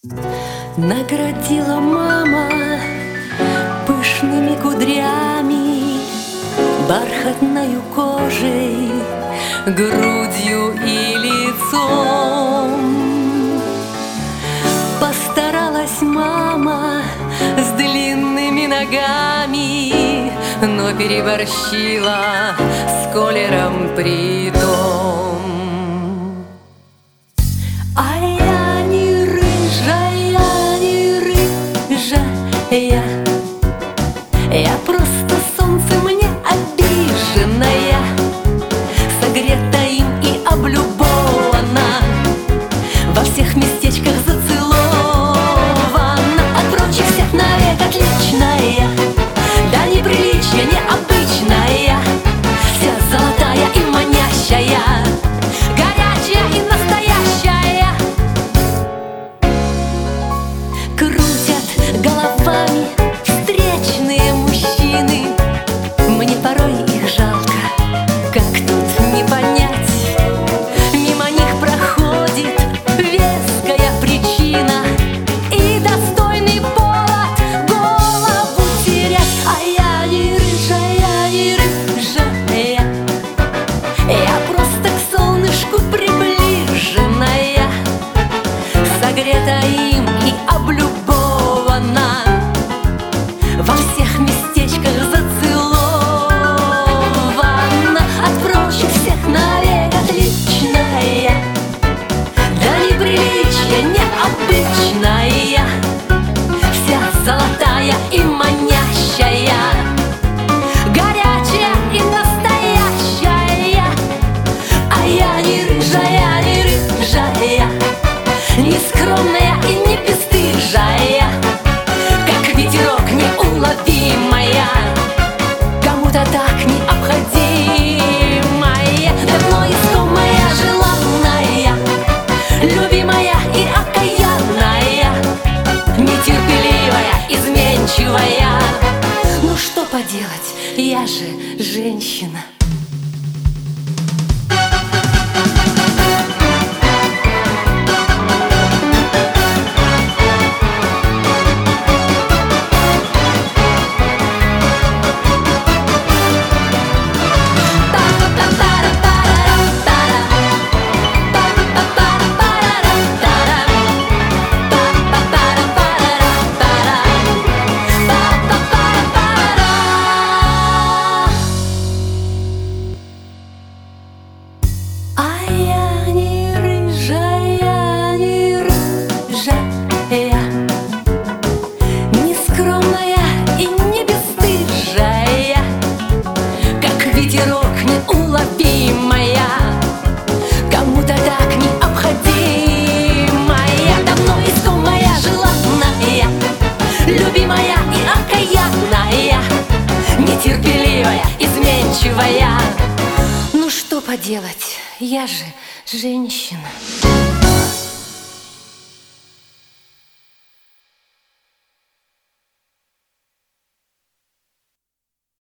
Наградила мама пышными кудрями, бархатною кожей, грудью и лицом. Постаралась мама с длинными ногами, но переборщила с колером притом. А я не рыжая, не рыжая, я просто солнцем не обиженная, согрета им и облюбована, во всех местечках зацелована, от прочих всех навек отличная, да неприличия необычная, вся золотая и манящая, горячая и настоящая. Крутят головами встречные мужчины, мне порой их жалко, как тут не понять. Мимо них проходит веская причина и достойный повод голову терять. А я не рыжая, не рыжая, я просто к солнышку приближенная, согрета им и облюбована, во всех местечках зацелована, от прочих всех навек отличная, да неприличия необычная, вся золотая и манящая, горячая и настоящая. А я не рыжая, не рыжая, не скромная и не бесстыжая, как ветерок неуловимая, кому-то так необходимая, давно искомая, желанная, любимая и окаянная, нетерпеливая, изменчивая. Ну что поделать, я же женщина. А я не рыжая, не рыжая, не скромная и не бесстыжая, как ветерок неуловимая, кому-то так необходимая, давно искомая, желанная, любимая и окаянная, нетерпеливая, изменчивая. Ну что поделать, я же женщина.